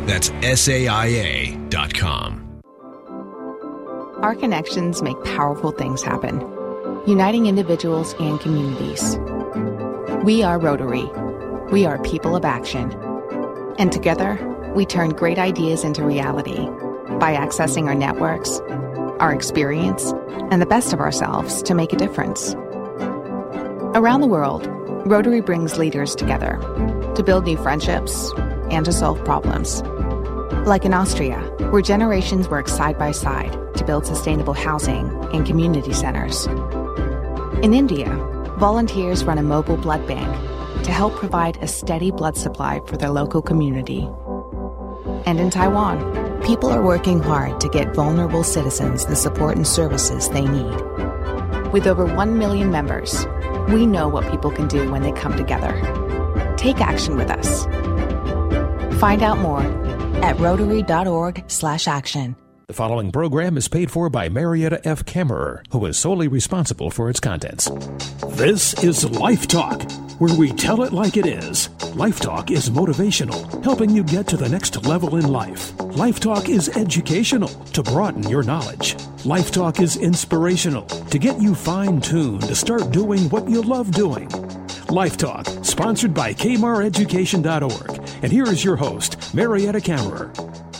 That's SAIA.com. Our connections make powerful things happen, uniting individuals and communities. We are Rotary. We are people of action. And together, we turn great ideas into reality by accessing our networks, our experience, and the best of ourselves to make a difference. Around the world, Rotary brings leaders together to build new friendships and to solve problems. Like in Austria, where generations work side by side to build sustainable housing and community centers. In India, volunteers run a mobile blood bank to help provide a steady blood supply for their local community. And in Taiwan, people are working hard to get vulnerable citizens the support and services they need. With over 1 million members, we know what people can do when they come together. Take action with us. Find out more at Rotary.org/action. The following program is paid for by Marietta F. Kammerer, who is solely responsible for its contents. This is Life Talk, where we tell it like it is. Life Talk is motivational, helping you get to the next level in life. Life Talk is educational, to broaden your knowledge. Life Talk is inspirational, to get you fine-tuned to start doing what you love doing. Life Talk, sponsored by KMAReducation.org. And here is your host, Marietta Kammerer.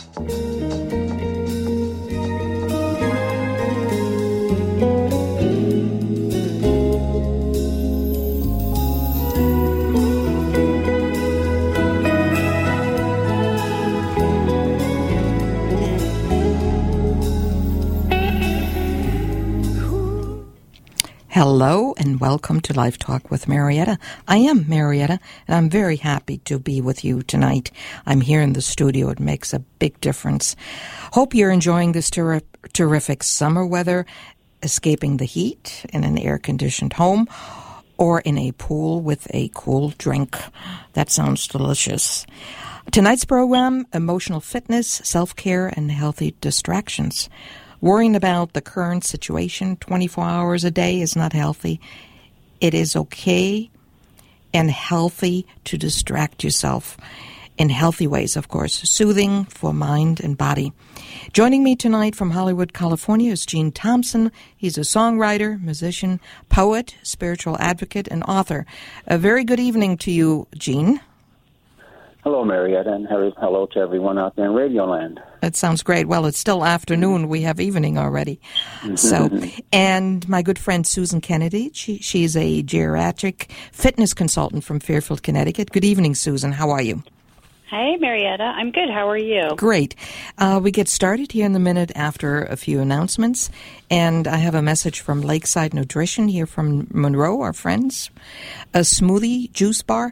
Hello and welcome to Life Talk with Marietta. I am Marietta, and I'm very happy to be with you tonight. I'm here in the studio. It makes a big difference. Hope you're enjoying this terrific summer weather, escaping the heat in an air-conditioned home or in a pool with a cool drink. That sounds delicious. Tonight's program, emotional fitness, self-care, and healthy distractions. Worrying about the current situation 24 hours a day is not healthy. It is okay and healthy to distract yourself in healthy ways, of course, soothing for mind and body. Joining me tonight from Hollywood, California is Gene Thompson. He's a songwriter, musician, poet, spiritual advocate, and author. A very good evening to you, Gene. Hello, Marietta, and hello to everyone out there in Radio Land. That sounds great. Well, it's still afternoon. We have evening already. So, and my good friend Susan Kennedy, she's a geriatric fitness consultant from Fairfield, Connecticut. Good evening, Susan. How are you? Hey, Marietta. I'm good. How are you? Great. We get started here in the minute after a few announcements, and I have a message from Lakeside Nutrition here from Monroe, our friends. A smoothie juice bar.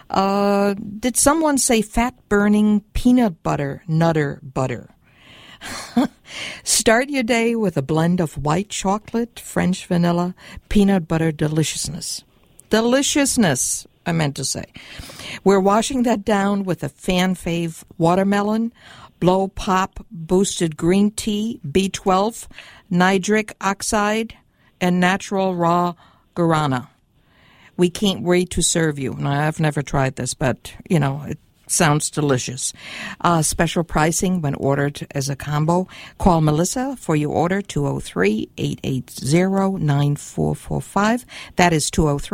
Did someone say fat-burning peanut butter, nutter butter? Start your day with a blend of white chocolate, French vanilla, peanut butter deliciousness. Deliciousness, I meant to say. We're washing that down with a fan fave watermelon, blow pop boosted green tea, B12, nitric oxide, and natural raw guarana. We can't wait to serve you. Now, I've never tried this, but, you know, it sounds delicious. Special pricing when ordered as a combo. Call Melissa for your order, 203-880-9445. That is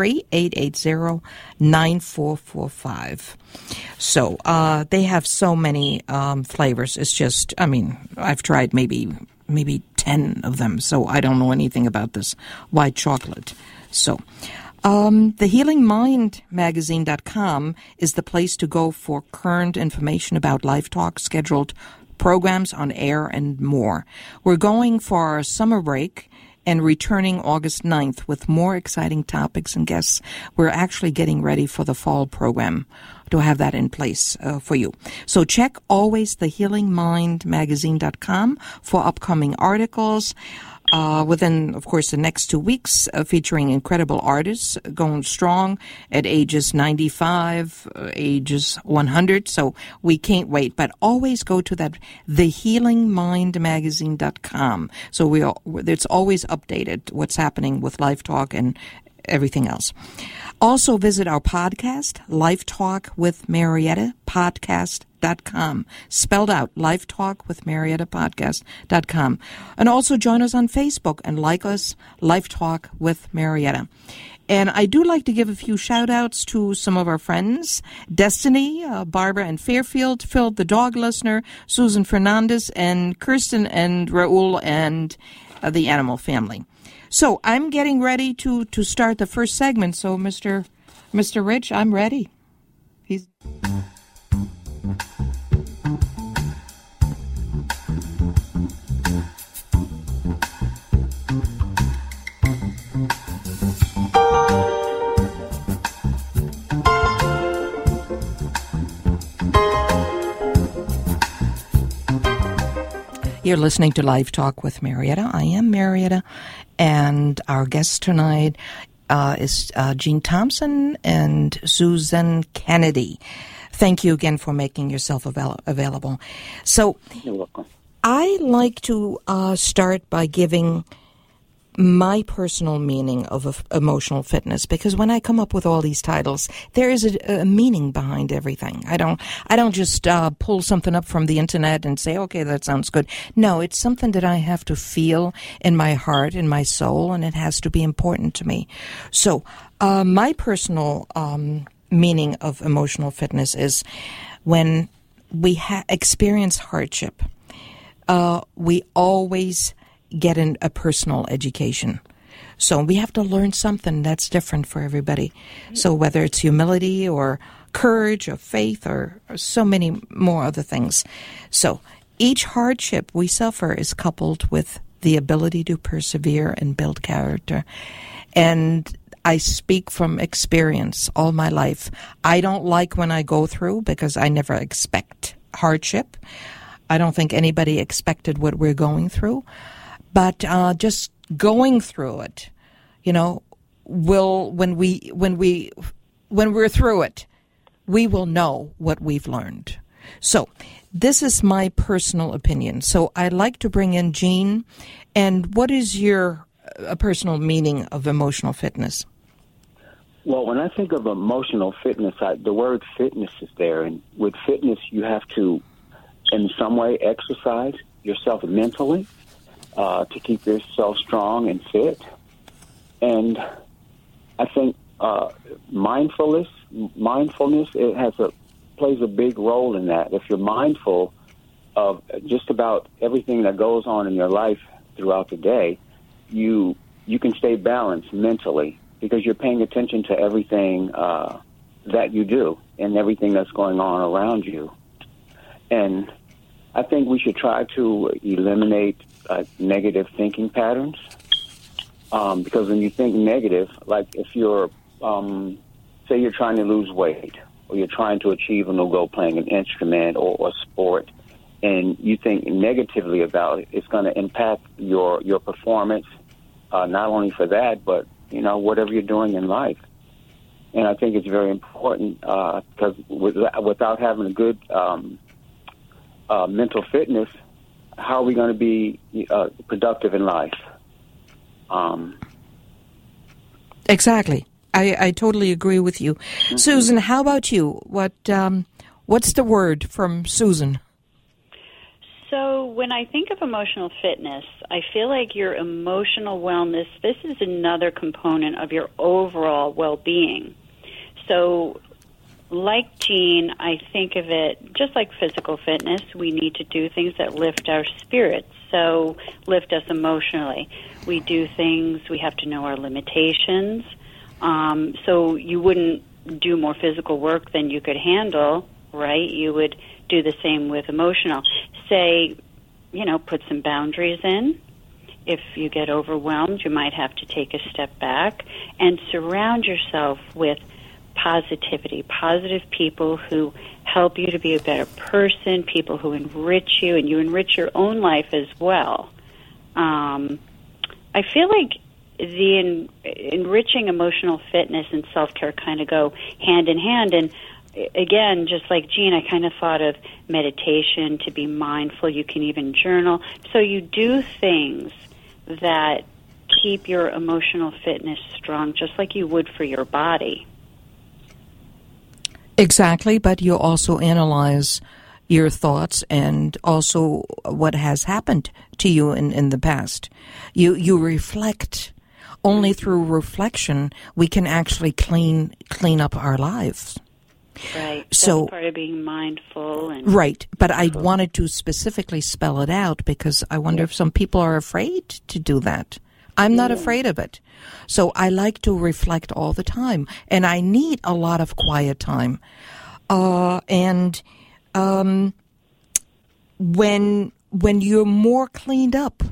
203-880-9445. So they have so many flavors. It's just, I mean, I've tried maybe 10 of them, so I don't know anything about this white chocolate. So... The HealingMindMagazine.com is the place to go for current information about Life Talk, scheduled programs on air, and more. We're going for our summer break and returning August 9th with more exciting topics and guests. We're actually getting ready for the fall program to have that in place for you. So check always the HealingMindMagazine.com for upcoming articles. Within, of course, the next 2 weeks, featuring incredible artists going strong at ages 95, ages 100. So we can't wait. But always go to that, thehealingmindmagazine.com. So it's always updated what's happening with Life Talk and everything else. Also visit our podcast, Life Talk with Marietta, podcast.com. Spelled out, Life Talk with Marietta, podcast.com. And also join us on Facebook and like us, Life Talk with Marietta. And I do like to give a few shout-outs to some of our friends. Destiny, Barbara and Fairfield, Phil the dog listener, Susan Fernandez, and Kirsten and Raul and the animal family. So I'm getting ready to start the first segment. So, Mr. Rich, I'm ready. You're listening to Live Talk with Marietta. I am Marietta, and our guests tonight is Jean Thompson and Susan Kennedy. Thank you again for making yourself available. So, you're welcome. I like to start by giving my personal meaning of emotional fitness, because when I come up with all these titles, there is a meaning behind everything. I don't just pull something up from the internet and say, okay, that sounds good. No, it's something that I have to feel in my heart, in my soul, and it has to be important to me. So my personal meaning of emotional fitness is when we experience hardship, we always get a personal education. So we have to learn something that's different for everybody. So whether it's humility or courage or faith or so many more other things. So each hardship we suffer is coupled with the ability to persevere and build character. And I speak from experience all my life. I don't like when I go through, because I never expect hardship. I don't think anybody expected what we're going through. But just going through it, when we're through it, we will know what we've learned. So this is my personal opinion. So I'd like to bring in Jean. And what is your personal meaning of emotional fitness? Well, when I think of emotional fitness, the word fitness is there. And with fitness, you have to, in some way, exercise yourself mentally. To keep yourself strong and fit. And I think mindfulness it plays a big role in that. If you're mindful of just about everything that goes on in your life throughout the day, you can stay balanced mentally, because you're paying attention to everything that you do and everything that's going on around you. And I think we should try to eliminate negative thinking patterns, because when you think negative, like if you're, say you're trying to lose weight, or you're trying to achieve a new goal playing an instrument or a sport, and you think negatively about it, it's going to impact your performance, not only for that, but, whatever you're doing in life. And I think it's very important, because without having a good mental fitness, how are we going to be productive in life? Exactly. I totally agree with you. Mm-hmm. Susan, how about you? What's the word from Susan? So when I think of emotional fitness, I feel like your emotional wellness, this is another component of your overall well-being. So like Jean, I think of it just like physical fitness. We need to do things that lift our spirits, so lift us emotionally. We do things, we have to know our limitations. So you wouldn't do more physical work than you could handle, right? You would do the same with emotional. Say, put some boundaries in. If you get overwhelmed, you might have to take a step back and surround yourself with positivity, positive people who help you to be a better person, people who enrich you, and you enrich your own life as well. I feel like the enriching emotional fitness and self-care kind of go hand in hand. And again, just like Jean, I kind of thought of meditation, to be mindful. You can even journal. So you do things that keep your emotional fitness strong, just like you would for your body. Exactly, but you also analyze your thoughts and also what has happened to you in the past. You reflect. Only through reflection we can actually clean up our lives. Right. So, that's part of being mindful. And right, but I wanted to specifically spell it out because I wonder if some people are afraid to do that. I'm not afraid of it. So I like to reflect all the time, and I need a lot of quiet time. When you're more cleaned up,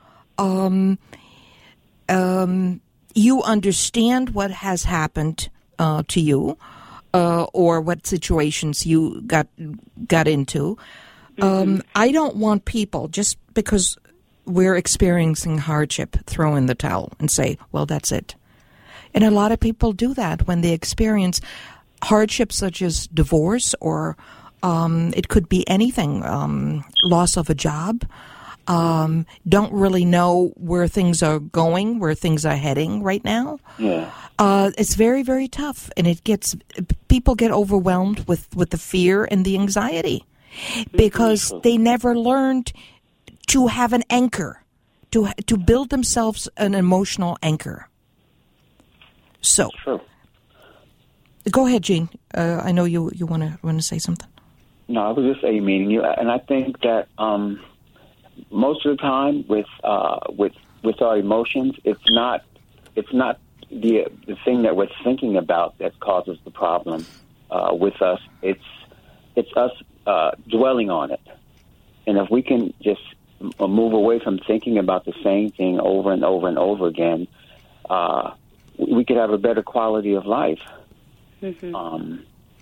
you understand what has happened to you, or what situations you got into. I don't want people, just because we're experiencing hardship, throw in the towel and say, well, that's it. And a lot of people do that when they experience hardship such as divorce, or it could be anything, loss of a job, don't really know where things are going, where things are heading right now. Yeah. It's very, very tough, and people get overwhelmed with the fear and the anxiety because they never learned to have an anchor, to build themselves an emotional anchor. So, True. Go ahead, Gene. I know you want to say something. No, I was just amening you, and I think that most of the time with our emotions, it's not the thing that we're thinking about that causes the problem with us. It's us dwelling on it, and if we can just move away from thinking about the same thing over and over and over again, we could have a better quality of life. Mm-hmm.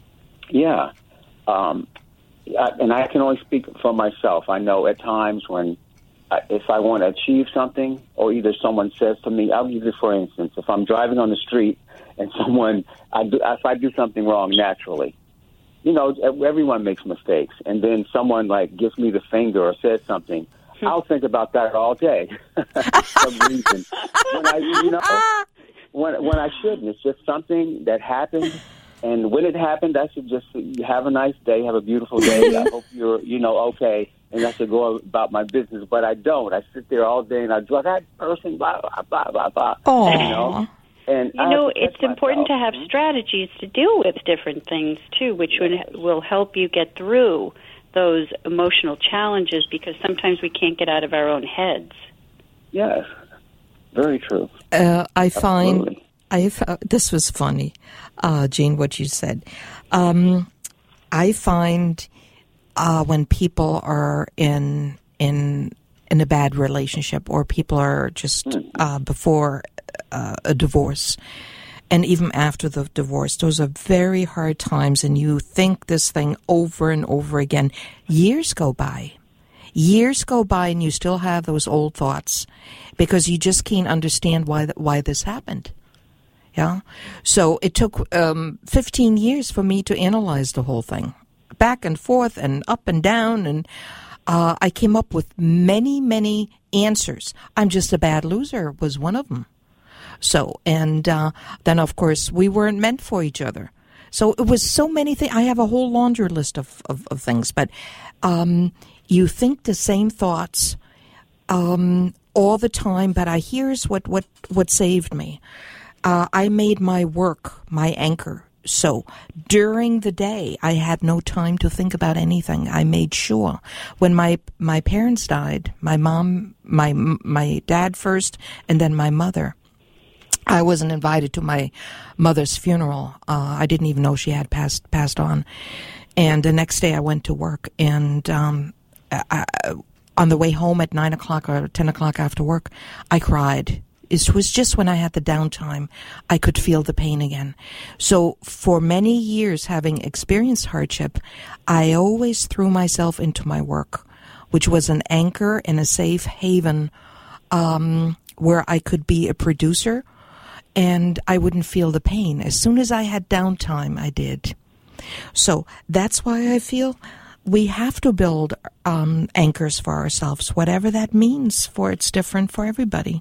And I can only speak for myself. I know at times when, if I want to achieve something, or either someone says to me, I'll give you for instance, if I'm driving on the street and if I do something wrong naturally, everyone makes mistakes, and then someone gives me the finger or says something, I'll think about that all day for some reason. When I shouldn't. It's just something that happened. And when it happened, I should just have a nice day, have a beautiful day. I hope you're, okay, and I should go about my business. But I don't. I sit there all day and I do that person, blah, blah, blah, blah, blah. Aww. And it's important to have strategies to deal with different things, too, which will help you get through those emotional challenges, because sometimes we can't get out of our own heads. Yes, very true. I find... this was funny, Jean, what you said. I find when people are in a bad relationship, or people are just before a divorce, and even after the divorce, those are very hard times, and you think this thing over and over again. Years go by, and you still have those old thoughts because you just can't understand why this happened. Yeah, so it took 15 years for me to analyze the whole thing, back and forth and up and down, and I came up with many, many answers. I'm just a bad loser was one of them. So, and then, of course, we weren't meant for each other. So it was so many things. I have a whole laundry list of things, but you think the same thoughts all the time, but here's what saved me. I made my work my anchor. So during the day, I had no time to think about anything. I made sure when my parents died, my mom, my dad first, and then my mother. I wasn't invited to my mother's funeral. I didn't even know she had passed on. And the next day I went to work, and on the way home at 9 o'clock or 10 o'clock after work, I cried. It was just when I had the downtime, I could feel the pain again. So for many years, having experienced hardship, I always threw myself into my work, which was an anchor and a safe haven where I could be a producer and I wouldn't feel the pain. As soon as I had downtime, I did. So that's why I feel we have to build anchors for ourselves, whatever that means, for it's different for everybody.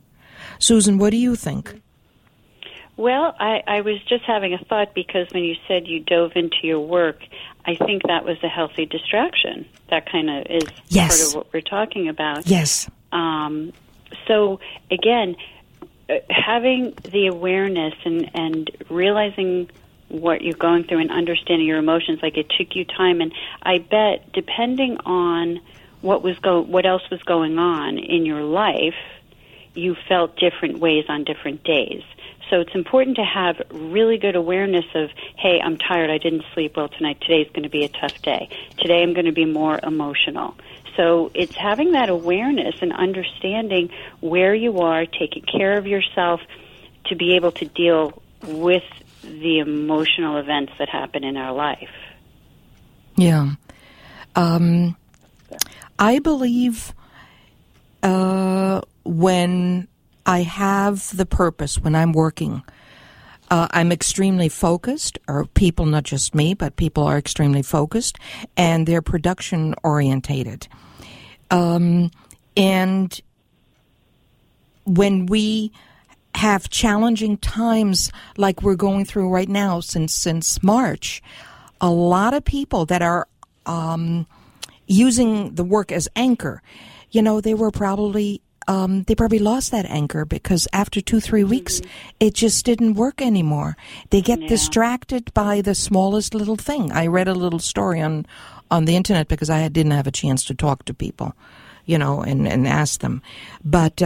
Susan, what do you think? Well, I was just having a thought because when you said you dove into your work, I think that was a healthy distraction. That kind of is part of what we're talking about. Yes. So, again, having the awareness and realizing what you're going through and understanding your emotions, like it took you time, and I bet depending on what else was going on in your life, you felt different ways on different days. So it's important to have really good awareness of, hey, I'm tired, I didn't sleep well tonight, today's going to be a tough day. Today I'm going to be more emotional. So it's having that awareness and understanding where you are, taking care of yourself to be able to deal with the emotional events that happen in our life. Yeah. I believe when I have the purpose, when I'm working, I'm extremely focused, or people, not just me, but people are extremely focused, and they're production orientated. And when we have challenging times like we're going through right now since March, a lot of people that are using the work as anchor, they were probably they probably lost that anchor because after 2-3 weeks, it just didn't work anymore. They get distracted by the smallest little thing. I read a little story on the internet because I didn't have a chance to talk to people, and ask them. But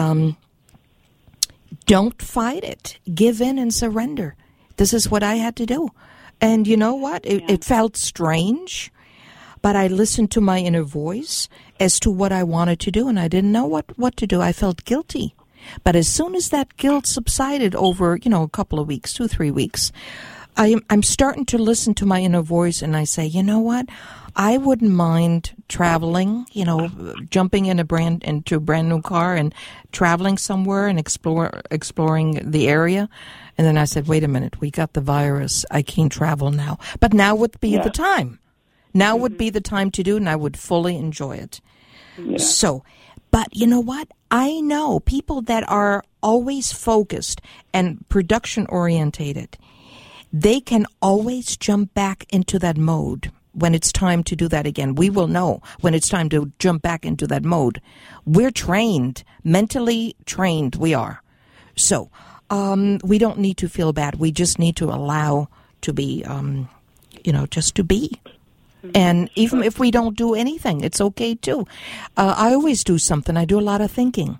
don't fight it. Give in and surrender. This is what I had to do. And you know what? It felt strange, but I listened to my inner voice as to what I wanted to do, and I didn't know what to do. I felt guilty. But as soon as that guilt subsided over, a couple of weeks, 2-3 weeks, I'm starting to listen to my inner voice, and I say, you know what? I wouldn't mind traveling, jumping into a brand new car and traveling somewhere and exploring the area. And then I said, wait a minute, we got the virus. I can't travel now. But now would be the time. Now would be the time to do it, and I would fully enjoy it. Yeah. So, but you know what? I know people that are always focused and production-orientated, they can always jump back into that mode when it's time to do that again. We will know when it's time to jump back into that mode. We're trained, mentally trained we are. So, we don't need to feel bad. We just need to allow to be, just to be. And even if we don't do anything, it's okay too. I always do something. I do a lot of thinking,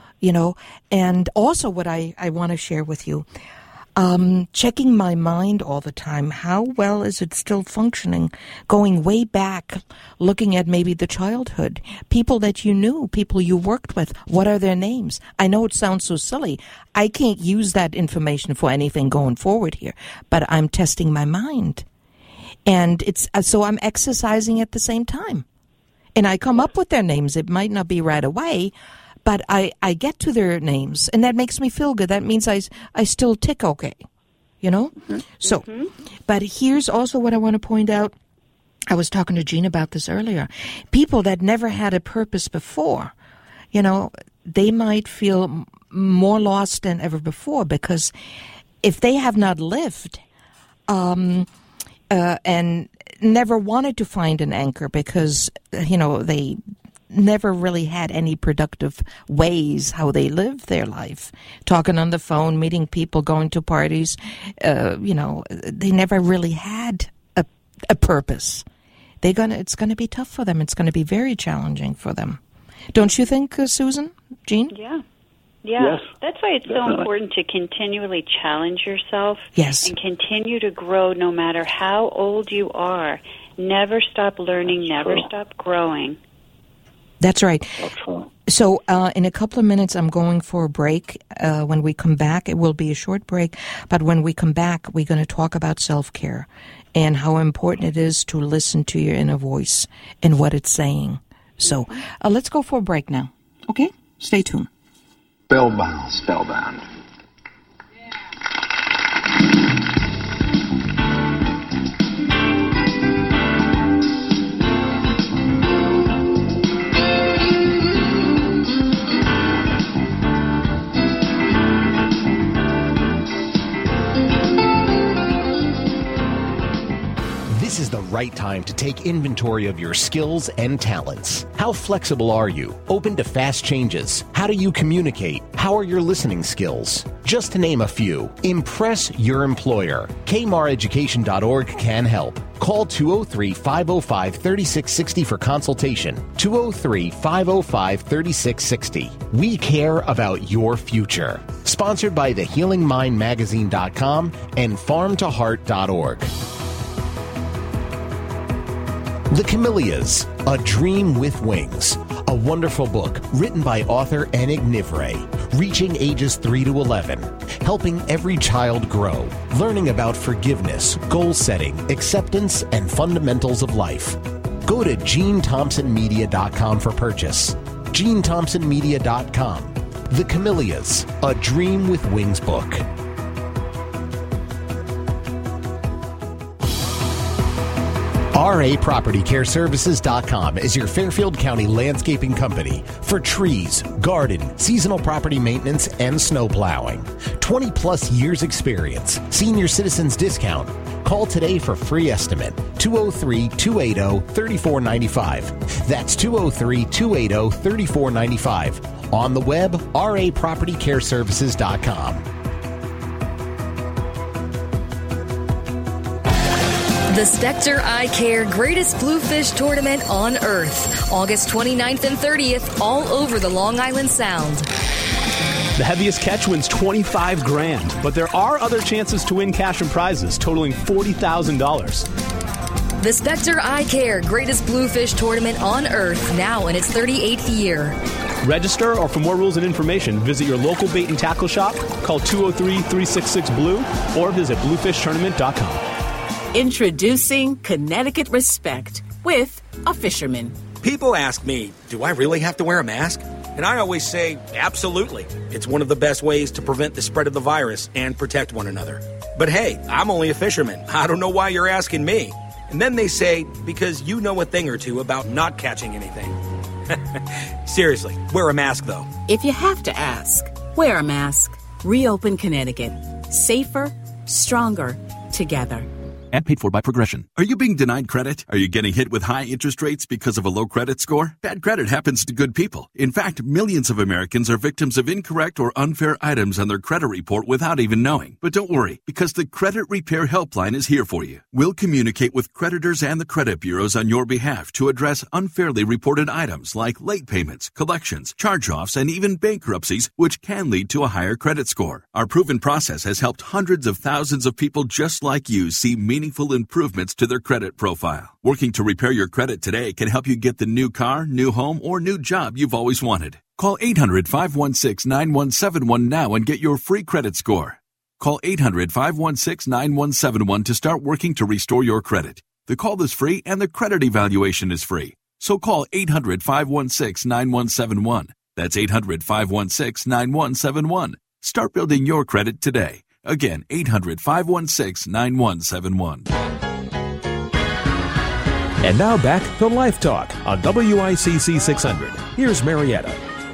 and also what I want to share with you, checking my mind all the time. How well is it still functioning? Going way back, looking at maybe the childhood, people that you knew, people you worked with. What are their names? I know it sounds so silly. I can't use that information for anything going forward here, but I'm testing my mind. And so I'm exercising at the same time. And I come up with their names. It might not be right away, but I get to their names, and that makes me feel good. That means I still tick okay, So, but here's also what I want to point out. I was talking to Jean about this earlier. People that never had a purpose before, they might feel more lost than ever before, because if they have not lived, and never wanted to find an anchor because, they never really had any productive ways how they lived their life. Talking on the phone, meeting people, going to parties, they never really had a purpose. It's going to be tough for them. It's going to be very challenging for them. Don't you think, Susan? Jean? Yeah. Yeah, that's why it's so important to continually challenge yourself and continue to grow no matter how old you are. Never stop learning, never stop growing. That's right. So in a couple of minutes, I'm going for a break. When we come back, it will be a short break, but when we come back, we're going to talk about self-care and how important it is to listen to your inner voice and what it's saying. So let's go for a break now. Okay? Stay tuned. Spellbound. right time to take inventory of your skills and talents. How flexible are you? Open to fast changes? How do you communicate? How are your listening skills? Just to name a few, impress your employer. KMAReducation.org can help. Call 203-505-3660 for consultation. 203-505-3660. We care about your future. Sponsored by thehealingmindmagazine.com and farmtoheart.org. The Camellias, A Dream with Wings. A wonderful book written by author Enig Nivre, reaching ages 3 to 11, helping every child grow, learning about forgiveness, goal setting, acceptance, and fundamentals of life. Go to GeneThompsonMedia.com for purchase. GeneThompsonMedia.com. The Camellias, A Dream with Wings book. RAPropertyCareServices.com is your Fairfield County landscaping company for trees, garden, seasonal property maintenance, and snow plowing. 20-plus years experience. Senior Citizens discount. Call today for free estimate. 203-280-3495. That's 203-280-3495. On the web, RAPropertyCareServices.com. The Spectre Eye Care Greatest Bluefish Tournament on Earth, August 29th and 30th, all over the Long Island Sound. The heaviest catch wins $25,000, but there are other chances to win cash and prizes totaling $40,000. The Spectre Eye Care Greatest Bluefish Tournament on Earth, now in its 38th year. Register, or for more rules and information, visit your local bait and tackle shop, call 203-366-BLUE, or visit bluefishtournament.com. Introducing Connecticut Respect with a fisherman. People ask me, do I really have to wear a mask? And I always say, absolutely. It's one of the best ways to prevent the spread of the virus and protect one another. But hey, I'm only a fisherman. I don't know why you're asking me. And then they say, because you know a thing or two about not catching anything. Seriously, wear a mask though. If you have to ask, wear a mask. Reopen Connecticut. Safer, stronger, together. And paid for by Progression. Are you being denied credit? Are you getting hit with high interest rates because of a low credit score? Bad credit happens to good people. In fact, millions of Americans are victims of incorrect or unfair items on their credit report without even knowing. But don't worry, because the Credit Repair Helpline is here for you. We'll communicate with creditors and the credit bureaus on your behalf to address unfairly reported items like late payments, collections, charge-offs, and even bankruptcies, which can lead to a higher credit score. Our proven process has helped hundreds of thousands of people just like you see meaningful improvements to their credit profile. Working to repair your credit today can help you get the new car, new home, or new job you've always wanted. Call 800-516-9171 now and get your free credit score. Call 800-516-9171 to start working to restore your credit. The call is free and the credit evaluation is free. So call 800-516-9171. That's 800-516-9171. Start building your credit today. Again, 800-516-9171. And now back to Life Talk on WICC 600. Here's Marietta.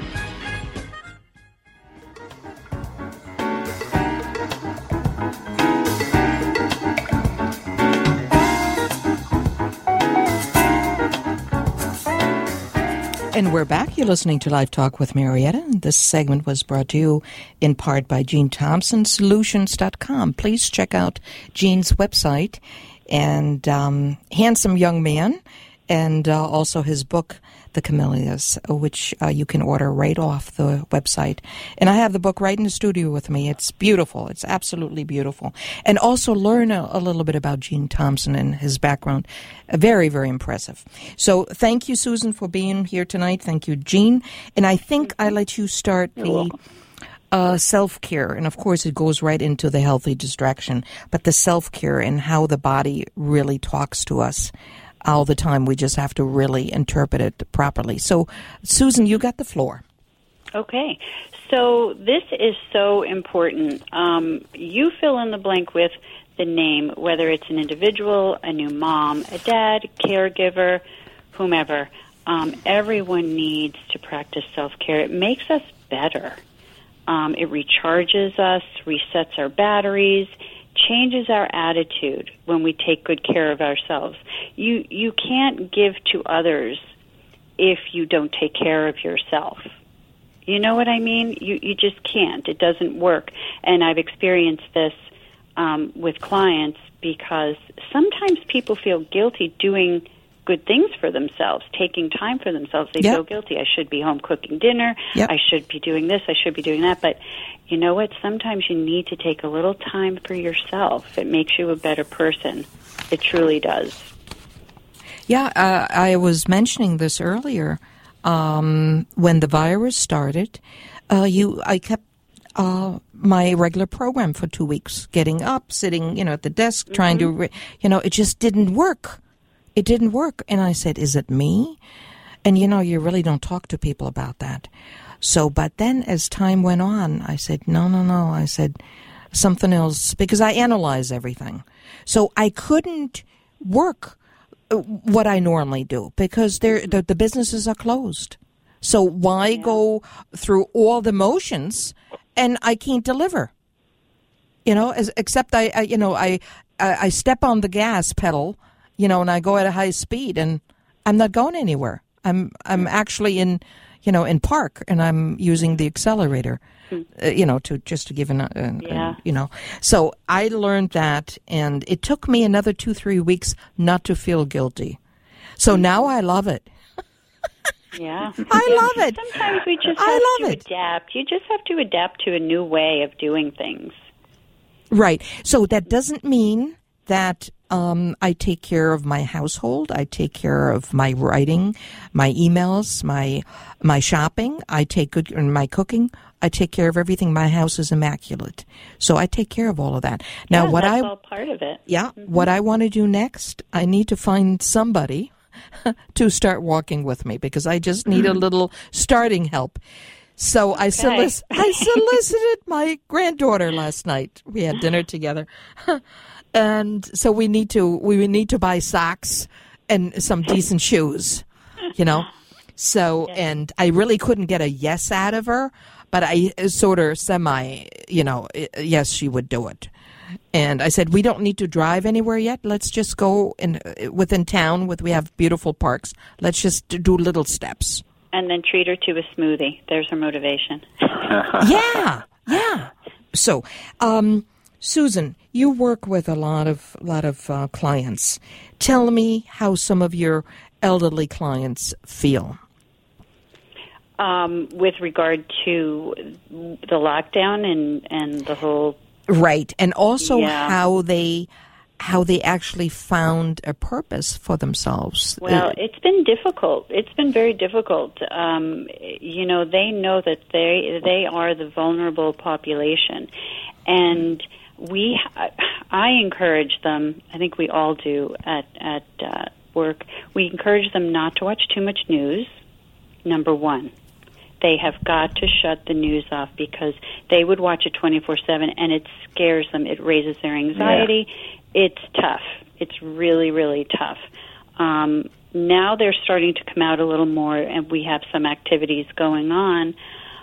And we're back. You're listening to Live Talk with Marietta. This segment was brought to you in part by Gene Thompson, Solutions.com. Please check out Gene's website and handsome young man, and also his book, The Camellias, which you can order right off the website. And I have the book right in the studio with me. It's beautiful. It's absolutely beautiful. And also learn a little bit about Gene Thompson and his background. Very, very impressive. So thank you, Susan, for being here tonight. Thank you, Gene. And I think I let you start the self-care. And, of course, it goes right into the healthy distraction. But the self-care and how the body really talks to us all the time. We just have to really interpret it properly. So, Susan, you got the floor. Okay. So this is so important. You fill in the blank with the name, whether it's an individual, a new mom, a dad, caregiver, whomever. Everyone needs to practice self-care. It makes us better. It recharges us, resets our batteries, changes our attitude when we take good care of ourselves. You can't give to others if you don't take care of yourself. You know what I mean? You just can't. It doesn't work. And I've experienced this with clients, because sometimes people feel guilty doing good things for themselves, taking time for themselves. They feel guilty. I should be home cooking dinner. I should be doing this. I should be doing that. But you know what? Sometimes you need to take a little time for yourself. It makes you a better person. It truly does. Yeah, I was mentioning this earlier. When the virus started, I kept my regular program for 2 weeks, getting up, sitting, at the desk, trying to, it just didn't work. It didn't work. And I said, is it me? And, you really don't talk to people about that. So, but then as time went on, I said, no. I said, something else, because I analyze everything. So I couldn't work what I normally do, because the businesses are closed. So why go through all the motions and I can't deliver? Except I step on the gas pedal, and I go at a high speed, and I'm not going anywhere. I'm actually in park, and I'm using the accelerator, to give So I learned that, and it took me another 2-3 weeks not to feel guilty. So now I love it. Yeah. I love it. Sometimes we just have to adapt. You just have to adapt to a new way of doing things. Right. So that doesn't mean that I take care of my household. I take care of my writing, my emails, my shopping. I take good in my cooking. I take care of everything. My house is immaculate. So I take care of all of that. Now, that's all part of it. Yeah. What I want to do next, I need to find somebody to start walking with me, because I just need a little starting help. So I solicited my granddaughter last night. We had dinner together. And so we need to buy socks and some decent shoes, So, and I really couldn't get a yes out of her, but I sort of yes, she would do it. And I said, we don't need to drive anywhere yet. Let's just go within town. We have beautiful parks. Let's just do little steps. And then treat her to a smoothie. There's her motivation. Yeah. So, Susan, you work with a lot of clients. Tell me how some of your elderly clients feel. With regard to the lockdown and the whole... Right, and also how they actually found a purpose for themselves. Well, it's been difficult. It's been very difficult. They know that they are the vulnerable population, and I encourage them. I think we all do at work. We encourage them not to watch too much news. Number one. They have got to shut the news off, because they would watch it 24/7, and it scares them. It raises their anxiety. Yeah. It's tough. It's really, really tough. Now they're starting to come out a little more, and we have some activities going on.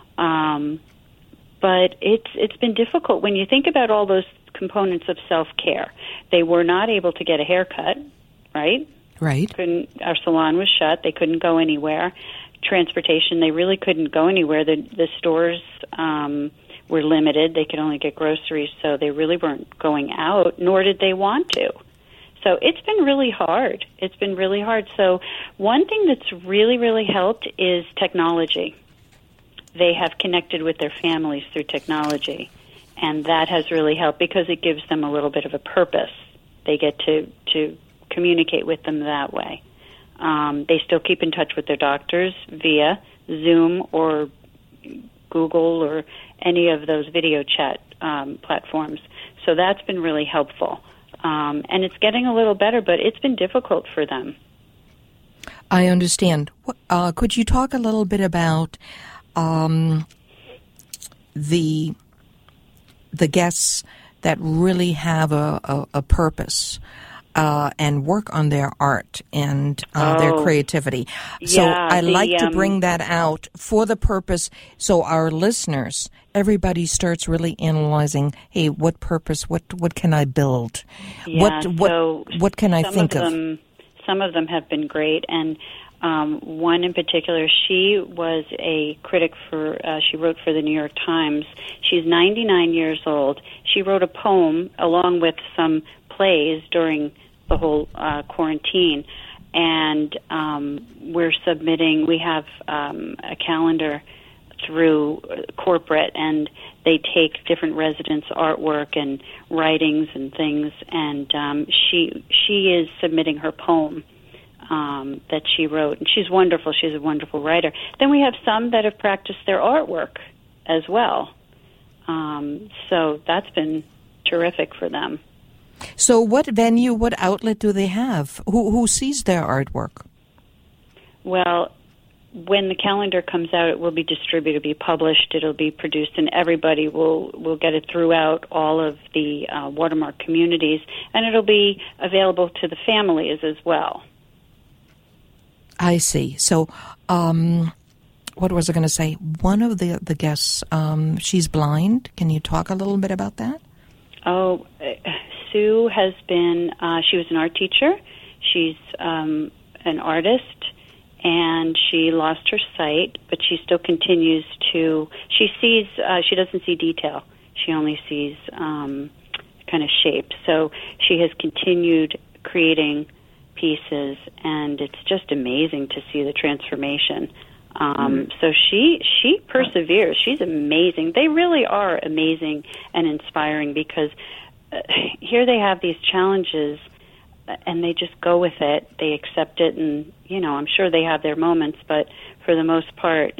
But it's been difficult when you think about all those components of self-care. They were not able to get a haircut, right? Right. Our salon was shut. They couldn't go anywhere. Transportation, they really couldn't go anywhere. The stores were limited. They could only get groceries, so they really weren't going out, nor did they want to. So it's been really hard. It's been really hard. So one thing that's really, really helped is technology. They have connected with their families through technology, and that has really helped, because it gives them a little bit of a purpose. They get to communicate with them that way. They still keep in touch with their doctors via Zoom or Google or any of those video chat platforms. So that's been really helpful. And it's getting a little better, but it's been difficult for them. I understand. Could you talk a little bit about the guests that really have a purpose? and work on their art and their creativity. So I like to bring that out for the purpose so our listeners, everybody starts really analyzing, hey, what purpose, what can I build? Yeah, what can I think of? Some of them have been great, and one in particular, she was a critic she wrote for the New York Times. She's 99 years old. She wrote a poem along with some plays during the whole quarantine, and we have a calendar through corporate, and they take different residents' artwork and writings and things, and she is submitting her poem that she wrote, and she's wonderful. She's a wonderful writer. Then we have some that have practiced their artwork as well, so that's been terrific for them. So what venue, what outlet do they have? Who sees their artwork? Well, when the calendar comes out, it will be distributed, be published, it'll be produced, and everybody will get it throughout all of the Watermark communities, and it'll be available to the families as well. I see. So, what was I going to say? One of the guests, she's blind. Can you talk a little bit about that? Oh, Sue has been, she was an art teacher. She's an artist, and she lost her sight, but she still continues to, she doesn't see detail. She only sees kind of shape. So she has continued creating pieces, and it's just amazing to see the transformation. So she perseveres. She's amazing. They really are amazing and inspiring, because here they have these challenges, and they just go with it. They accept it, and I'm sure they have their moments, but for the most part,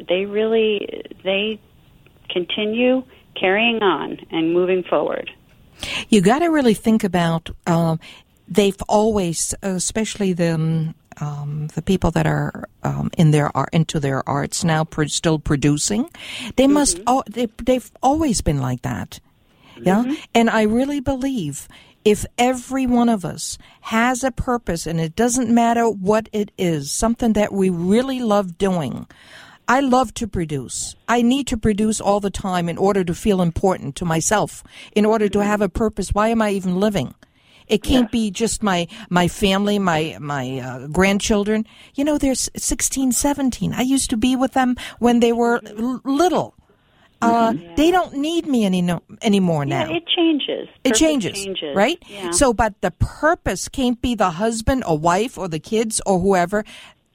they continue carrying on and moving forward. You got to really think about. They've always, especially the people that are into their arts now, still producing. They must. They've always been like that. Yeah, and I really believe if every one of us has a purpose, and it doesn't matter what it is, something that we really love doing. I love to produce. I need to produce all the time in order to feel important to myself, in order to have a purpose. Why am I even living? It can't be just my family, my grandchildren. They're 16, 17. I used to be with them when they were little. They don't need me anymore now. Yeah, it changes. It changes, right? Yeah. So, but the purpose can't be the husband or wife or the kids or whoever.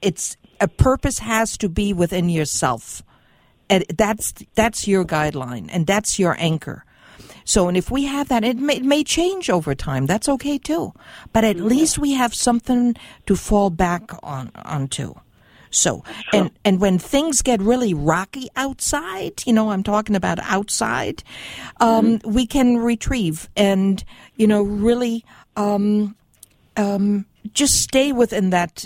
A purpose has to be within yourself. And that's your guideline, and that's your anchor. So, and if we have that, it may change over time. That's okay too. But at least we have something to fall back onto. So, and when things get really rocky outside, I'm talking about outside, we can retrieve and, really just stay within that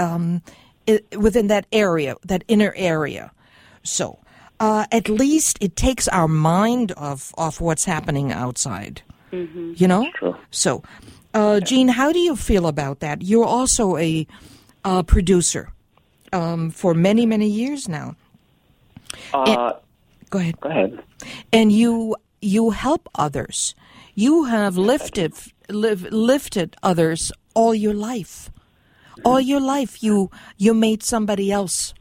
area, that inner area. So, at least it takes our mind off what's happening outside. True. So, Jean, how do you feel about that? You're also a producer. For many, many years now. Go ahead. And you help others. You have lifted others all your life. All your life, you made somebody else,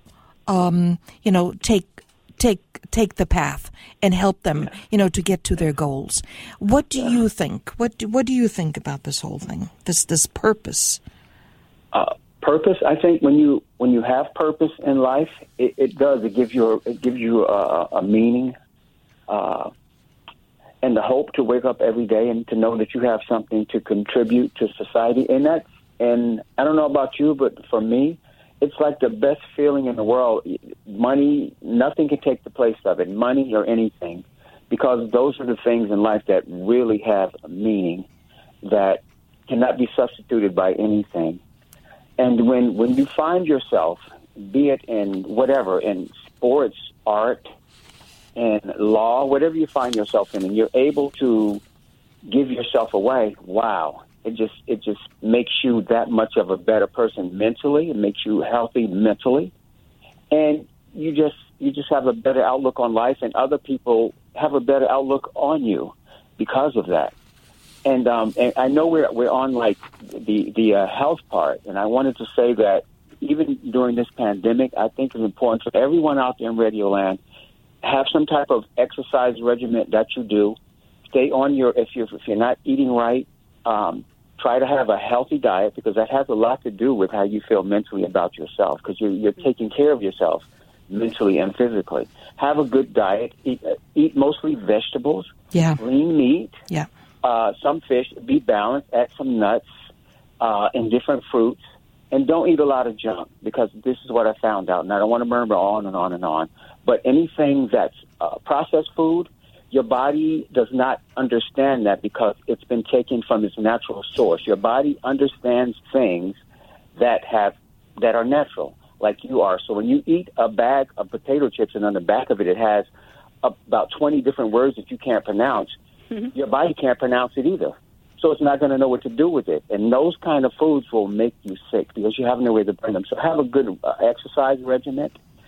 take the path and help them, to get to their goals. What do you think? What do you think about this whole thing? This purpose? Purpose. I think when you have purpose in life, it gives you a meaning, and the hope to wake up every day and to know that you have something to contribute to society. And I don't know about you, but for me, it's like the best feeling in the world. Money, nothing can take the place of it. Money or anything, because those are the things in life that really have a meaning that cannot be substituted by anything. And when you find yourself, be it in whatever, in sports, art, and law, whatever you find yourself in, and you're able to give yourself away, wow, It just makes you that much of a better person mentally. It makes you healthy mentally, and you just have a better outlook on life, and other people have a better outlook on you because of that. And I know we're on like the health part, and I wanted to say that even during this pandemic, I think it's important for everyone out there in Radioland, have some type of exercise regimen that you do. Stay on if you're not eating right, try to have a healthy diet, because that has a lot to do with how you feel mentally about yourself, because you're taking care of yourself mentally and physically. Have a good diet. Eat mostly vegetables, lean meat, some fish. Be balanced. Add some nuts and different fruits. And don't eat a lot of junk, because this is what I found out. And I don't want to murmur on and on and on. But anything that's processed food, your body does not understand that because it's been taken from its natural source. Your body understands things that are natural, like you are. So when you eat a bag of potato chips and on the back of it, it has about 20 different words that you can't pronounce, your body can't pronounce it either. So it's not going to know what to do with it. And those kind of foods will make you sick because you have no way to burn them. So have a good exercise regimen.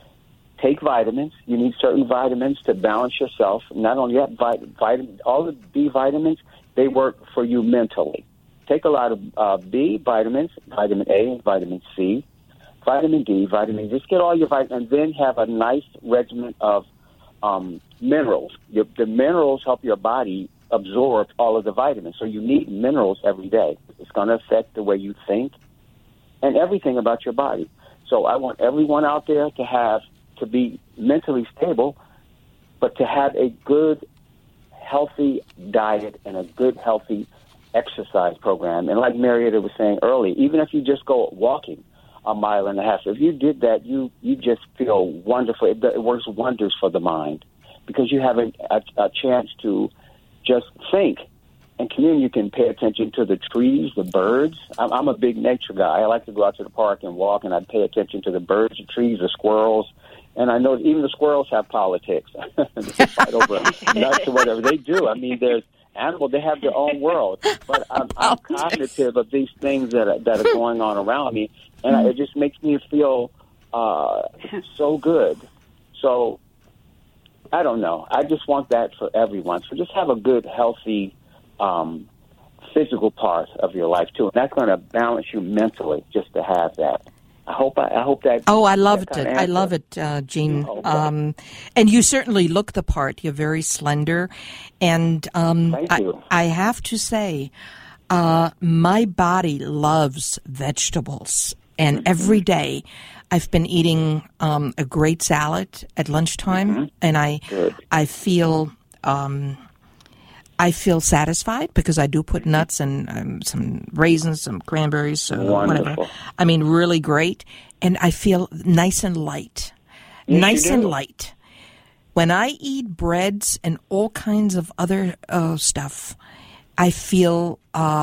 Take vitamins. You need certain vitamins to balance yourself. Not only that, all the B vitamins, they work for you mentally. Take a lot of B vitamins, vitamin A, vitamin C, vitamin D, vitamin. Just get all your vitamins, and then have a nice regimen of minerals. The minerals help your body absorb all of the vitamins. So you need minerals every day. It's going to affect the way you think and everything about your body. So I want everyone out there to be mentally stable, but to have a good, healthy diet and a good, healthy exercise program. And like Marietta was saying earlier, even if you just go walking a mile and a half, if you did that, you just feel wonderful. It works wonders for the mind, because you have a chance to just think and commune. You can pay attention to the trees, the birds. I'm a big nature guy. I like to go out to the park and walk, and I pay attention to the birds, the trees, the squirrels. And I know even the squirrels have politics. They fight over nuts or whatever. They do. I mean, there's animals. They have their own world. But I'm cognitive of these things that are going on around me, and it just makes me feel so good. So I don't know. I just want that for everyone. So just have a good, healthy physical part of your life, too. And that's going to balance you mentally, just to have that. I hope that... Oh, I loved it. I love it, Gene. And you certainly look the part. You're very slender. And Thank you. I have to say, my body loves vegetables. And every day I've been eating a great salad at lunchtime, and I feel satisfied because I do put nuts and some raisins, some cranberries, whatever. I mean, really great, and I feel nice and light. Yes, nice and light. When I eat breads and all kinds of other stuff, I feel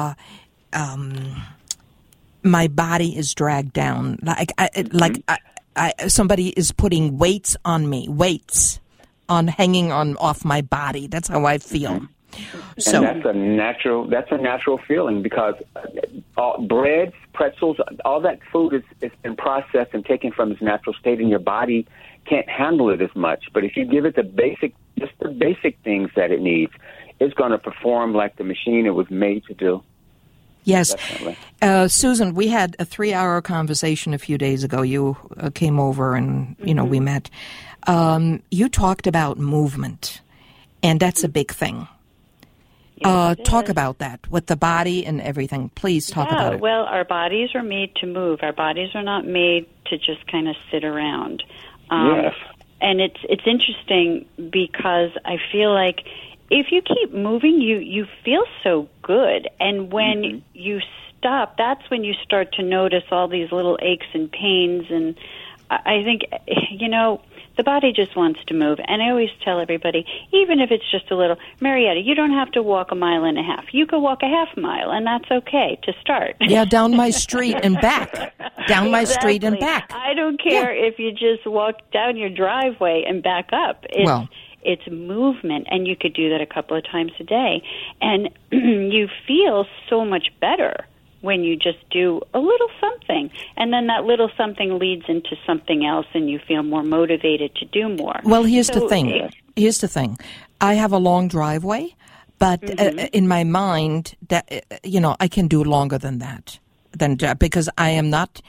my body is dragged down, somebody is putting weights on me, hanging off my body. That's how I feel. So and that's a natural feeling, because breads, pretzels, all that food is been processed and taken from its natural state, and your body can't handle it as much. But if you give it the basic things that it needs, it's going to perform like the machine it was made to do. Yes. Susan, we had a 3-hour conversation a few days ago. You came over and, we met. You talked about movement, and that's a big thing. Talk about that with the body and everything. Please talk about it. Well, our bodies are made to move. Our bodies are not made to just kind of sit around. Yes. And it's interesting because I feel like if you keep moving, you feel so good. And when you stop, that's when you start to notice all these little aches and pains. And I think, the body just wants to move. And I always tell everybody, even if it's just a little, Marietta, you don't have to walk a mile and a half. You could walk a half mile, and that's okay to start. Yeah, down my street and back. Down my Exactly. street and back. I don't care if you just walk down your driveway and back up. it's movement, and you could do that a couple of times a day. And you feel so much better when you just do a little something. And then that little something leads into something else, and you feel more motivated to do more. Well, here's the thing. I have a long driveway, but in my mind, that I can do longer than that. Because I am not,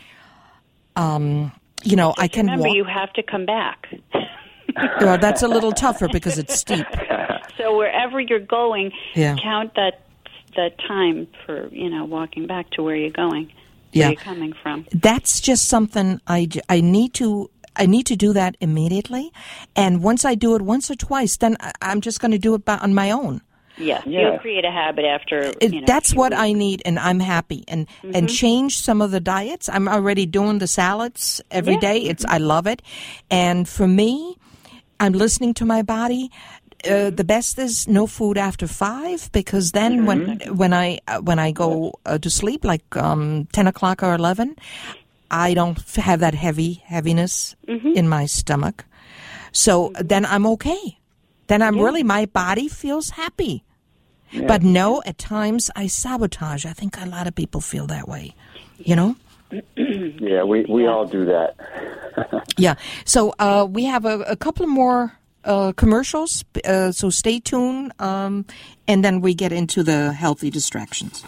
I can remember, walk. you have to come back. Well, that's a little tougher because it's steep. So wherever you're going, Yeah. count that time for, walking back to where you're going, Yeah. where you're coming from. That's just something I need to do that immediately. And once I do it once or twice, then I'm just going to do it on my own. Yes, you'll create a habit after. That's what I need, and I'm happy. And change some of the diets. I'm already doing the salads every day. I love it. And for me, I'm listening to my body. The best is no food after 5, because then when I go to sleep, like 10 o'clock or 11, I don't have that heaviness in my stomach. So then I'm okay. Then my body feels happy. Yeah. But no, at times I sabotage. I think a lot of people feel that way, Yeah, we all do that. Yeah. So we have a couple more commercials, so stay tuned, and then we get into the healthy distractions.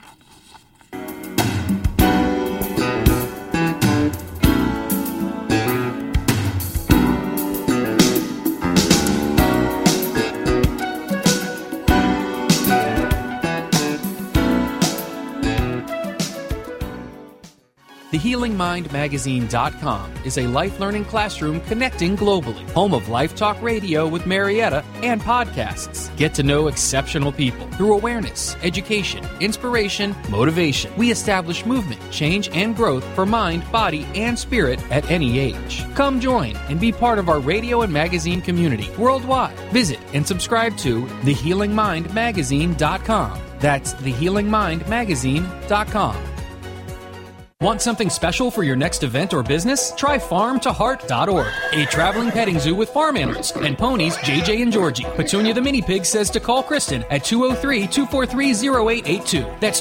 TheHealingMindMagazine.com is a life-learning classroom connecting globally. Home of Life Talk Radio with Marietta and podcasts. Get to know exceptional people through awareness, education, inspiration, motivation. We establish movement, change, and growth for mind, body, and spirit at any age. Come join and be part of our radio and magazine community worldwide. Visit and subscribe to TheHealingMindMagazine.com. That's TheHealingMindMagazine.com. Want something special for your next event or business? Try farmtoheart.org, a traveling petting zoo with farm animals and ponies JJ and Georgie. Petunia the Mini Pig says to call Kristen at 203-243-0882. That's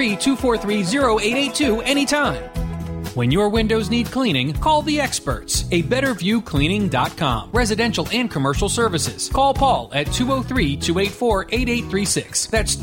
203-243-0882 anytime. When your windows need cleaning, call the experts. A BetterViewCleaning.com. Residential and commercial services. Call Paul at 203-284-8836. That's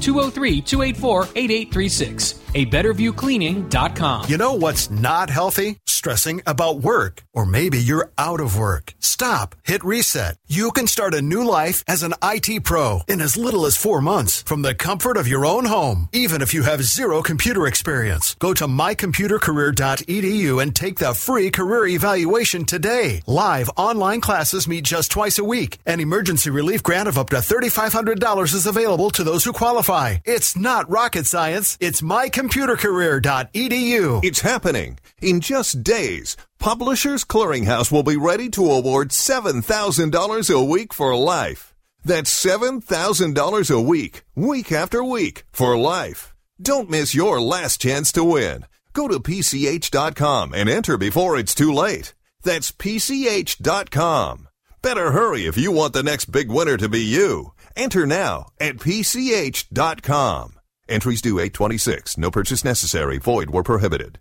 203-284-8836. A BetterViewCleaning.com. You know what's not healthy? Stressing about work. Or maybe you're out of work. Stop. Hit reset. You can start a new life as an IT pro in as little as 4 months from the comfort of your own home, even if you have zero computer experience. Go to mycomputercareer.edu and take the free career evaluation today. Live online classes meet just twice a week. An emergency relief grant of up to $3,500 is available to those who qualify. It's not rocket science. It's mycomputercareer.edu. It's happening. In just days, Publishers Clearinghouse will be ready to award $7,000 a week for life. That's $7,000 a week, week after week, for life. Don't miss your last chance to win. Go to PCH.com and enter before it's too late. That's PCH.com. Better hurry if you want the next big winner to be you. Enter now at PCH.com. Entries due 8/26. No purchase necessary. Void where prohibited.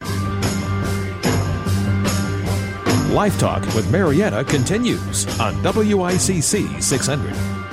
Life Talk with Marietta continues on WICC 600.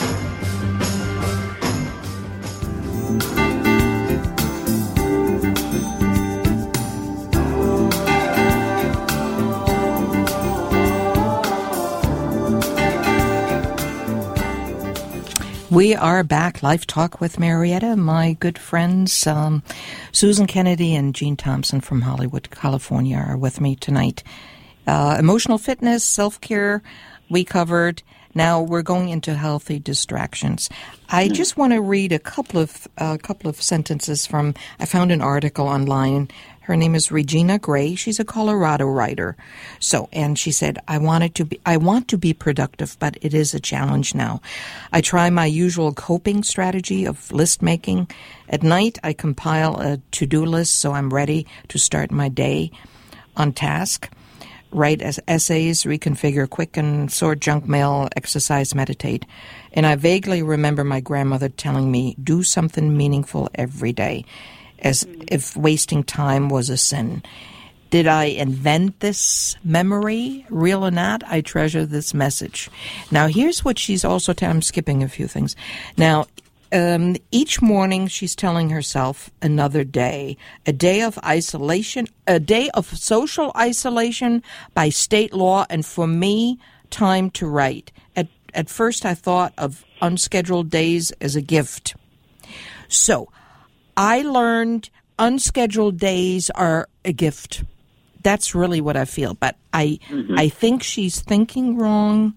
We are back. Life Talk with Marietta. My good friends Susan Kennedy and Jean Thompson from Hollywood, California are with me tonight. Emotional fitness, self-care, we covered. Now we're going into healthy distractions. I just want to read a couple of sentences from. I found an article online. Her name is Regina Gray. She's a Colorado writer. And she said, I want to be productive, but it is a challenge now. I try my usual coping strategy of list making. At night, I compile a to-do list so I'm ready to start my day on task. write essays, reconfigure quicken, sort junk mail, exercise, meditate. And I vaguely remember my grandmother telling me, do something meaningful every day, as if wasting time was a sin. Did I invent this memory? Real or not, I treasure this message. Now, here's what she's also I'm skipping a few things. Now, each morning she's telling herself another day, a day of isolation, a day of social isolation by state law, and for me, time to write. At first I thought of unscheduled days as a gift. So I learned unscheduled days are a gift. That's really what I feel. But I think she's thinking wrong.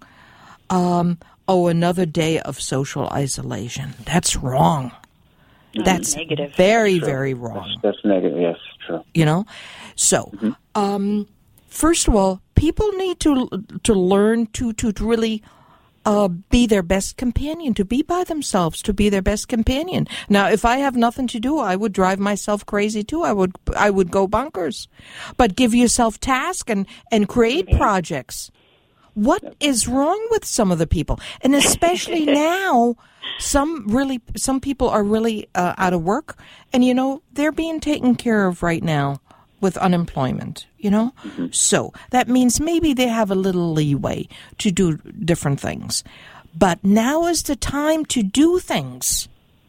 Another day of social isolation. That's wrong. That's negative. Very, very wrong. That's negative, yes, true. You know? So, first of all, people need to learn to really be their best companion, to be by themselves, to be their best companion. Now, if I have nothing to do, I would drive myself crazy too. I would go bonkers. But give yourself tasks and create projects. What is wrong with some of the people? And especially now, some people are really out of work, and they're being taken care of right now with unemployment, So that means maybe they have a little leeway to do different things. But now is the time to do things,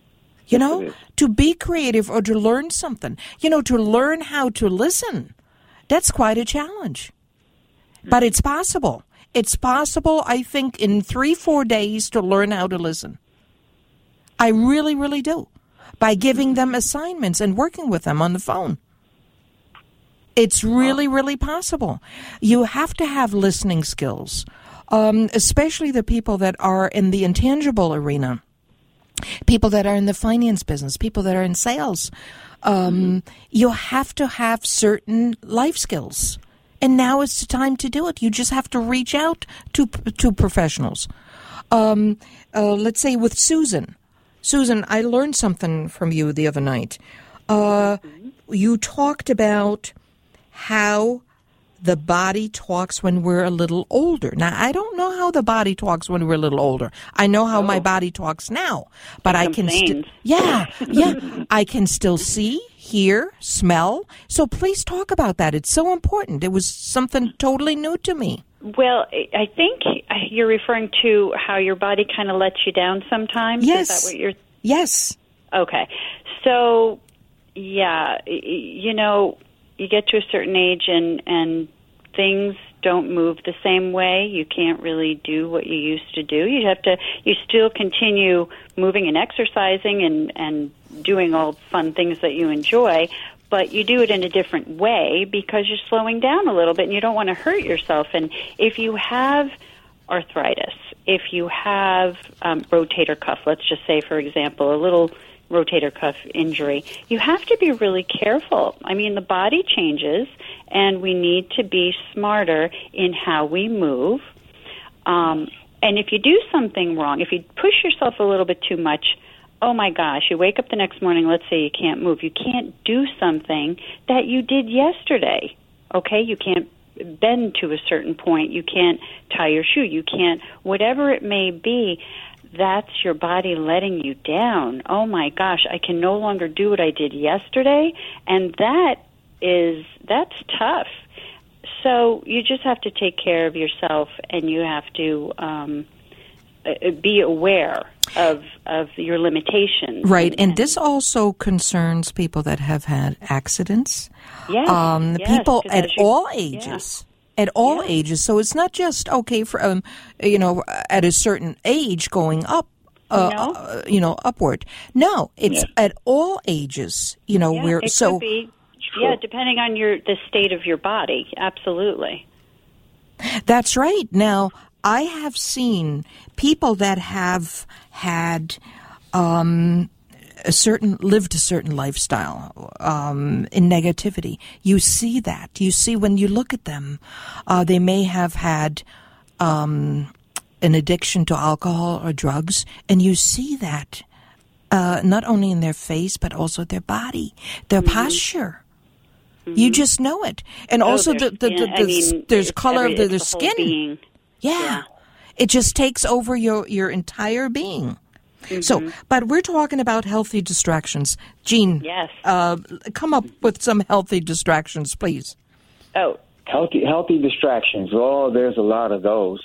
to be creative or to learn something, to learn how to listen. That's quite a challenge. But it's possible. It's possible, I think, in 3-4 days to learn how to listen. I really, really do. By giving them assignments and working with them on the phone. It's really, really possible. You have to have listening skills, especially the people that are in the intangible arena, people that are in the finance business, people that are in sales. You have to have certain life skills. And now is the time to do it. You just have to reach out to professionals. Let's say with Susan. Susan, I learned something from you the other night. You talked about how the body talks when we're a little older. Now, I don't know how the body talks when we're a little older. I know how my body talks now, but I can I can still see, hear, smell. So please talk about that. It's so important. It was something totally new to me. Well, I think you're referring to how your body kind of lets you down sometimes. Yes. Is that what you're? Yes. Okay. So, yeah, you get to a certain age and things don't move the same way. You can't really do what you used to do. You still continue moving and exercising and doing all fun things that you enjoy, but you do it in a different way because you're slowing down a little bit and you don't want to hurt yourself. And if you have arthritis, if you have rotator cuff, let's just say, for example, a little rotator cuff injury, you have to be really careful. I mean, the body changes, and we need to be smarter in how we move. And if you do something wrong, if you push yourself a little bit too much, oh my gosh, you wake up the next morning, let's say you can't move. You can't do something that you did yesterday, okay? You can't bend to a certain point. You can't tie your shoe. You can't, whatever it may be, that's your body letting you down. Oh my gosh, I can no longer do what I did yesterday, and that's tough. So you just have to take care of yourself, and you have to be aware of your limitations. Right, and this also concerns people that have had accidents. Yes, people at all ages. Yeah. At all ages, so it's not just okay for at a certain age going up, upward. No, it's at all ages. Where it so could be, depending on the state of your body. Absolutely, that's right. Now, I have seen people that have had lived a certain lifestyle in negativity. You see that. You see when you look at them, they may have had an addiction to alcohol or drugs, and you see that not only in their face but also their body, their posture. You just know it. And also there's color of the skin. Being. Yeah. It just takes over your entire being. Mm-hmm. So, but we're talking about healthy distractions. Jean, yes. Come up with some healthy distractions, please. Oh. Healthy distractions. Oh, there's a lot of those.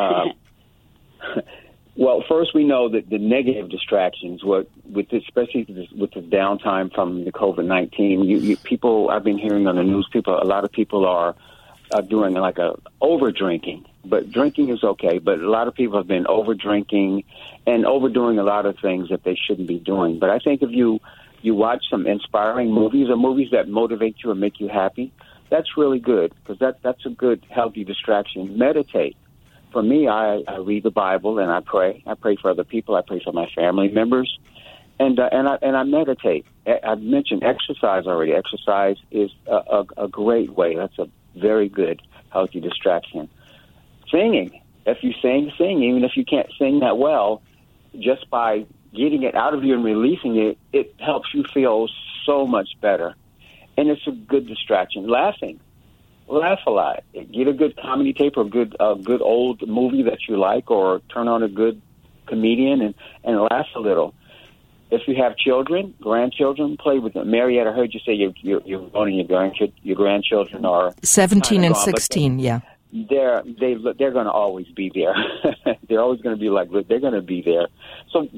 Well, first we know that the negative distractions, especially with the downtime from the COVID-19, people, I've been hearing on the news, a lot of people are doing like a over drinking. But drinking is okay. But a lot of people have been over drinking and overdoing a lot of things that they shouldn't be doing. But I think if you watch some inspiring movies or movies that motivate you or make you happy, that's really good, because that's a good, healthy distraction. Meditate. For me, I read the Bible and I pray. I pray for other people. I pray for my family members, and I meditate. I've mentioned exercise already. Exercise is a great way. That's a very good, healthy distraction. Singing. If you sing, even if you can't sing that well, just by getting it out of you and releasing it, it helps you feel so much better. And it's a good distraction. Laughing. Laugh a lot. Get a good comedy tape or a good old movie that you like, or turn on a good comedian and laugh a little. If you have children, grandchildren, play with them. Marietta, I heard you say you're going and your grandchildren are 17 and 16, yeah. They're going to always be there. They're always going to be like, they're going to be there. So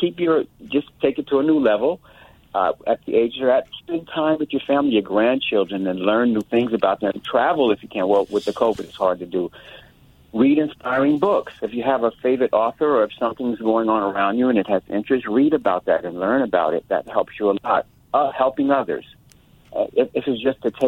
just take it to a new level. At the age you're at, spend time with your family, your grandchildren, and learn new things about them. Travel if you can. Well, with the COVID, it's hard to do. Read inspiring books. If you have a favorite author, or if something's going on around you and it has interest, read about that and learn about it. That helps you a lot. Helping others. If it's just to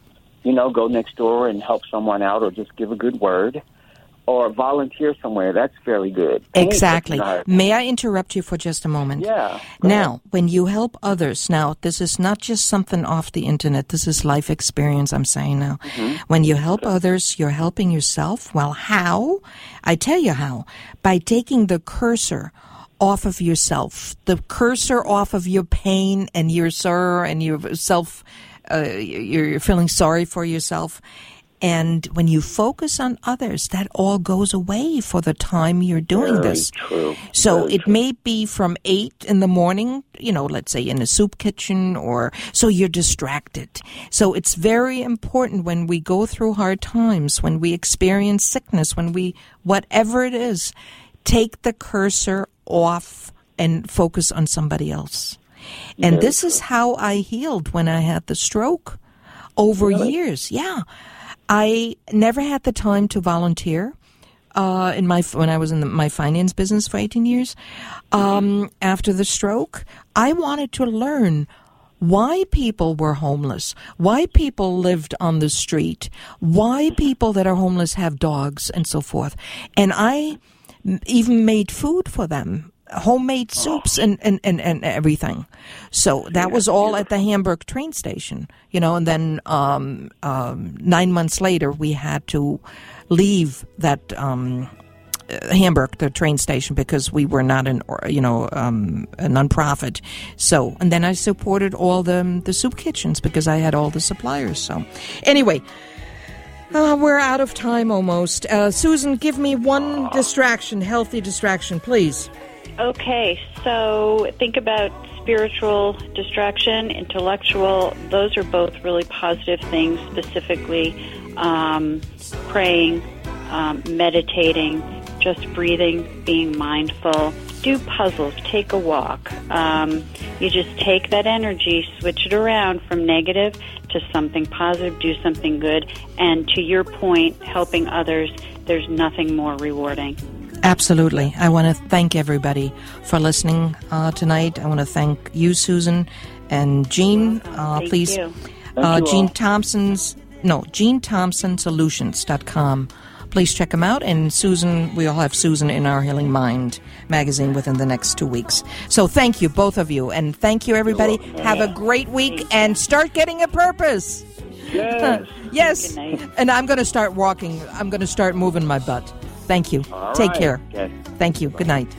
go next door and help someone out, or just give a good word, or volunteer somewhere, that's fairly good. Exactly. May I interrupt you for just a moment? Yeah. Now, when you help others, now, this is not just something off the internet. This is life experience, I'm saying now. Mm-hmm. When you help others, you're helping yourself. Well, how? I tell you how. By taking the cursor off of yourself, the cursor off of your pain and your sorrow and your self, you're feeling sorry for yourself. And when you focus on others, that all goes away for the time you're doing this. True. So it may be from 8 in the morning, let's say in a soup kitchen, so you're distracted. So it's very important when we go through hard times, when we experience sickness, whatever it is, take the cursor off and focus on somebody else. And this is how I healed when I had the stroke over years. Yeah. I never had the time to volunteer when I was in my finance business for 18 years. After the stroke, I wanted to learn why people were homeless, why people lived on the street, why people that are homeless have dogs, and so forth. And I even made food for them. Homemade soups and everything. So that was all at the Hamburg train station, and then 9 months later we had to leave that Hamburg, the train station, because we were not a nonprofit. So, and then I supported all the soup kitchens because I had all the suppliers. So anyway, we're out of time almost. Susan, give me one healthy distraction, please. Okay, so think about spiritual distraction, intellectual. Those are both really positive things, specifically praying, meditating, just breathing, being mindful. Do puzzles, take a walk. You just take that energy, switch it around from negative to something positive, do something good. And to your point, helping others, there's nothing more rewarding. Absolutely. I want to thank everybody for listening tonight. I want to thank you, Susan, and Jean. Please, Jean ThompsonSolutions.com. Please check them out. And Susan, we'll have Susan in our Healing Mind magazine within the next 2 weeks. So thank you, both of you. And thank you, everybody. Have a great week and start getting a purpose. Yes. Yes. And I'm going to start walking. I'm going to start moving my butt. Thank you. All Take right. care. Yes. Thank you. Good night.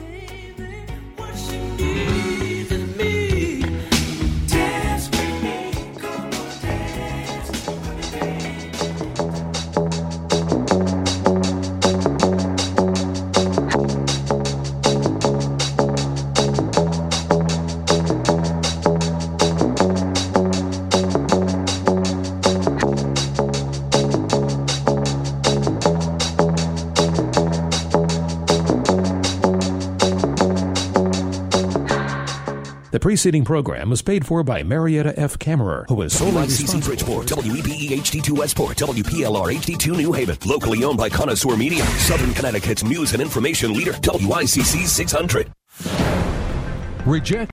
The preceding program was paid for by Marietta F. Kammerer, who is solely WICC Bridgeport, WEPE HD2 Westport, WPLR HD2 New Haven. Locally owned by Connoisseur Media. Southern Connecticut's news and information leader, WICC 600. Reject